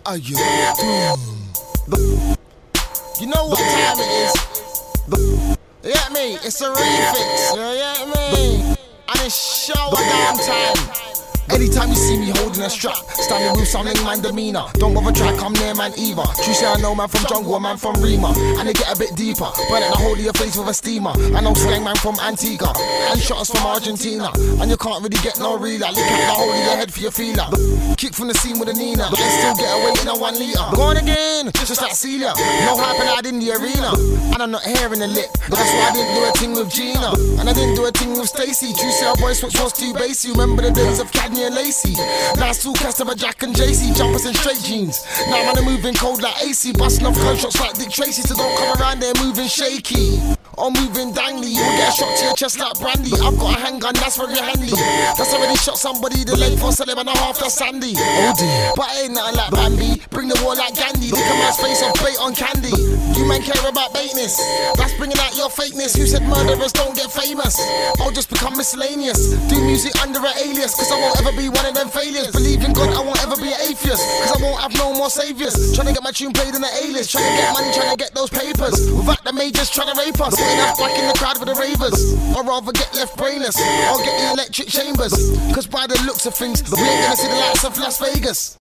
Are you You know what time it is? You get me? It's a refix. You get me? And it's showdown time. Anytime you see me holding a strap, standing with some man demeanor. Don't bother try come near man either. True say I know man from jungle, man from Rima. And they get a bit deeper, burn at the hole of your face with a steamer. I know slang man from Antigua, and shot us from Argentina. And you can't really get no realer. Look at the hole of your head for your feeler. Kick from the scene with a Nina, and still get away in a 1 liter. Going again, just like Celia. No hype lad in the arena. And I'm not hearing the lip, but that's why I didn't do a thing with Gina. And I didn't do a thing with Stacy. True say our boy switch was too bassy. Remember the days of Cadney and Lacey. Now it's all customer Jack and JC, jumpers and straight jeans. Now man, I'm moving cold like AC, busting off gunshots like Dick Tracy. So don't come around there moving shaky or moving dangly. You will get a shot to your chest like brandy. I've got a handgun, that's very handy. That's already shot somebody the leg for 7.5, that's Sandy. Oh dear, but it ain't nothing like Bambi. Bring the war like Gandhi. Look at my face off bait on candy. You man care about baitness, that's bringing out your fakeness. Who said murderers don't get famous? I'll just become miscellaneous. Do music under an alias, cause I won't ever be one of them failures. Believe in God, I won't ever be an atheist, cause I won't have no more saviors. Trying to get my tune played in the A-list, trying to get money, trying to get those papers. Without the majors trying to rape us, putting us back in the crowd with the ravers. Or rather get left brainless, or get the electric chambers. Cause by the looks of things, we ain't gonna see the lights of Las Vegas.